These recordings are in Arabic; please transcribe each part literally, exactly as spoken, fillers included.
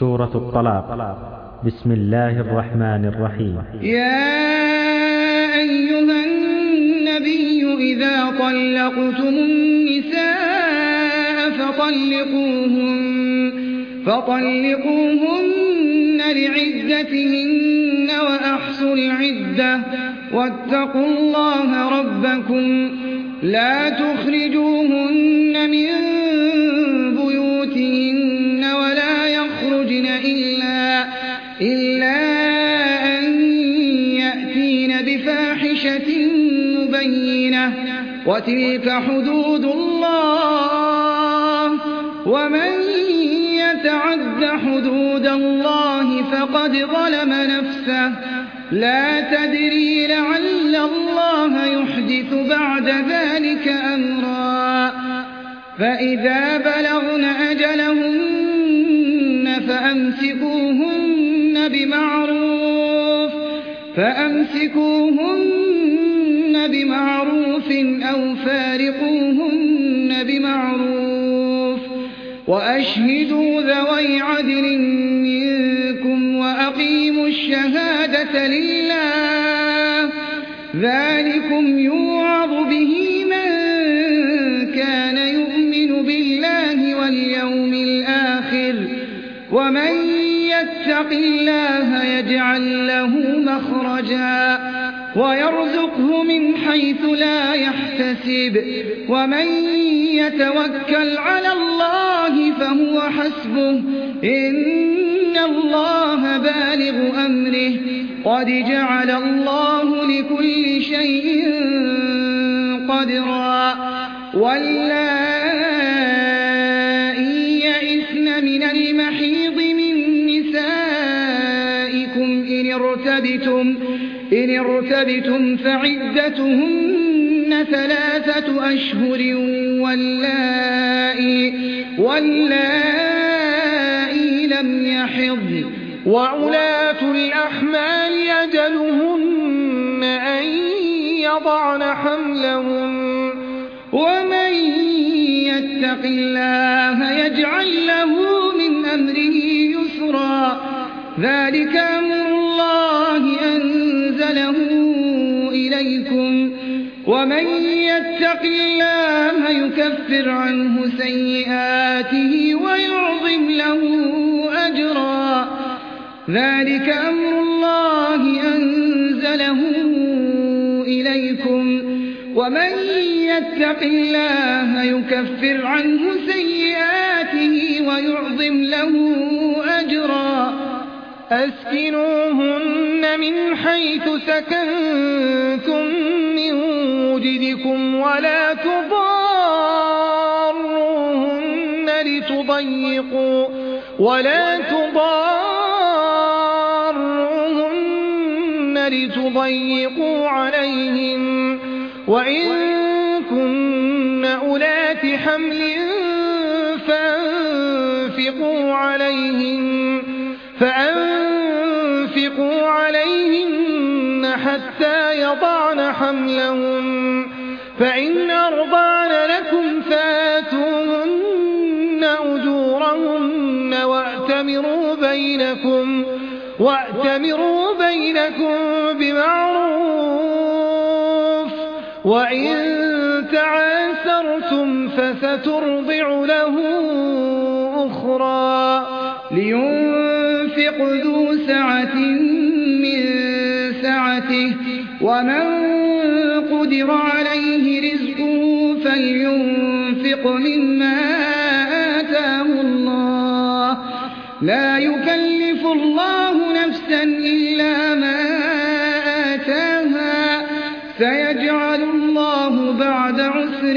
سورة الطلاق. بسم الله الرحمن الرحيم. يا أيها النبي إذا طلقتم النساء فطلقوهن, فطلقوهن لعدتهن وأحصوا العدة واتقوا الله ربكم لا تخرجوهن من بيوتهن ولا يخرجن إلا, إلا أن يأتين بفاحشة مبينة وتلك حدود الله ومن يتعد حدود الله فقد ظلم نفسه لا تدري لعل الله يحدث بعد ذلك أمرا فإذا بلغن أجلهن فأمسكوهن بمعروف فأمسكوهن بمعروف أو فارقوهن بمعروف وأشهدوا ذوي عدل منكم وأقيموا الشهادة لله ذلكم يوعظ به من كان يؤمن بالله واليوم الآخر ومن يتق الله يجعل له مخرجا ويرزقه من حيث لا يحتسب ومن يتوكل على الله فهو حسبه إن الله بالغ أمره قد جعل الله لكل شيء قدرا واللائي يئسن من المحيض من نسائكم إن ارتبتم, إن ارتبتم فعدتهن ثلاثة أشهر واللائي, واللائي لم يحضن وعلاة الأحمال أجلهن أن يضعن حملهن ومن يتق الله يجعل له من أمره يسرا ذلك أمر الله أنزله إليكم ومن يتق الله يكفر عنه سيئاته ويعظم له أجرا ذلك أمر الله أنزله إليكم ومن يتق الله يكفر عنه سيئاته ويعظم له أجرا أسكنوهن من حيث سكنتم من وجدكم ولا تضاروهن لتضيقوا ولا تضاروهن لتضيقوا عليهن وإن كن أولات حمل فأنفقوا عليهن فأنفقوا عليهن حتى يضعن حملهن فإن أرضعن لكم فآتوهن أجورهن وأتمروا بينكم, وأتمروا بينكم بمعروف وإن تعاسرتم فسترضع له أخرى لينفق ذو سعة من سعته ومن قدر عليه رزقه فلينفق مما آتاه الله لا يكلف الله نفسا إلا ما آتاها سيجعل الله بعد عسر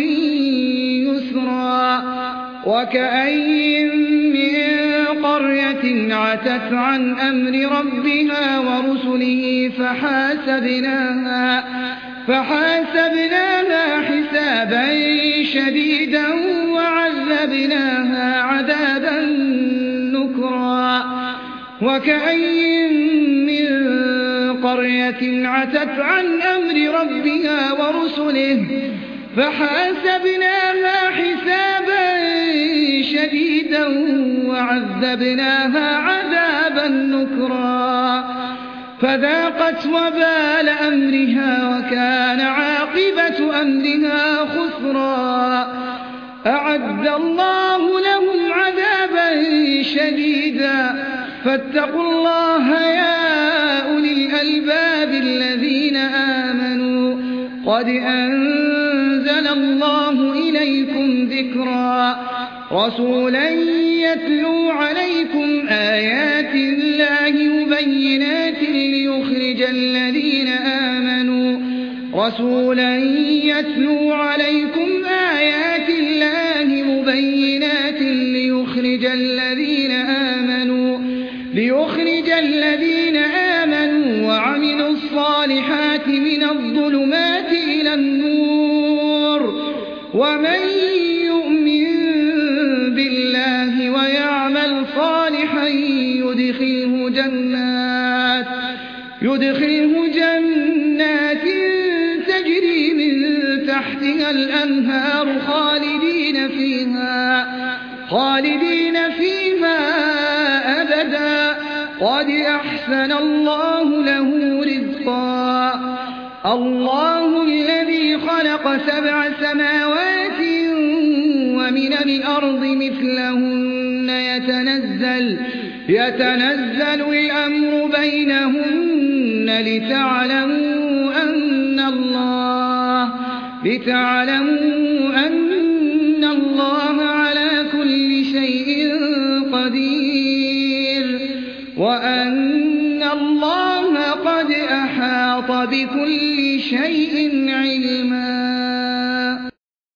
يسرا وكأين من قرية عتت عن أمر ربها ورسله فحاسبناها, فحاسبناها حسابا شديدا وعذبناها عذابا نكرا وكأين من قرية عتت عن أمر ربها ورسله فحاسبناها حسابا شديدا وعذبناها عذابا نكرا فذاقت وبال أمرها وكان عاقبة أمرها خسرا أعد الله لهم عذابا شديدا فاتقوا الله يا أولي الألباب الذين آمنوا قد أنزل الله إليكم ذكرا رسولا يتلو عليكم آيات الله مبينات ليخرج الذين آمنوا رسولا يتلو عليكم آيات الله مبينات ليخرج الذين آمنوا ليخرج الذين آمنوا وعملوا الصالحات من الظلمات إلى النور ومن يؤمن بالله ويعمل صالحا يدخله جنات يدخله جنات تجري من تحتها الأنهار خالدين فيها خالدين فيها أبدا قد أحسن الله له رزقا الله الذي خلق سبع سماوات ومن الأرض مثلهن يتنزل يتنزل الأمر بينهن لتعلموا أن الله لتعلموا أن الله على كل شيء قدير وأن الله قد أحاط بكل شيء علما